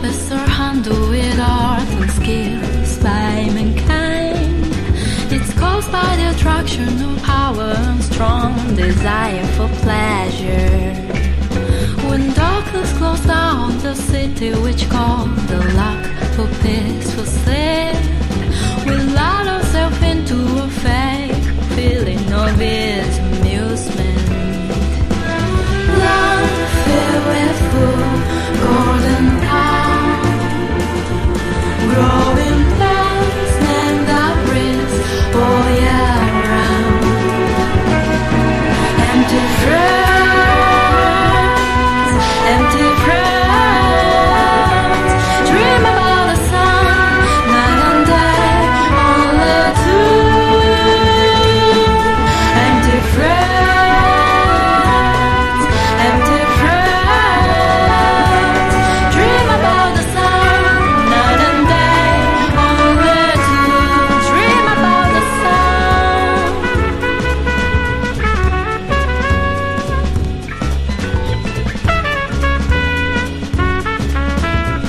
best are handled with art and skills by mankind. It's caused by the attraction of power and strong desire for pleasure. When darkness closed down the city which called the luck to pit,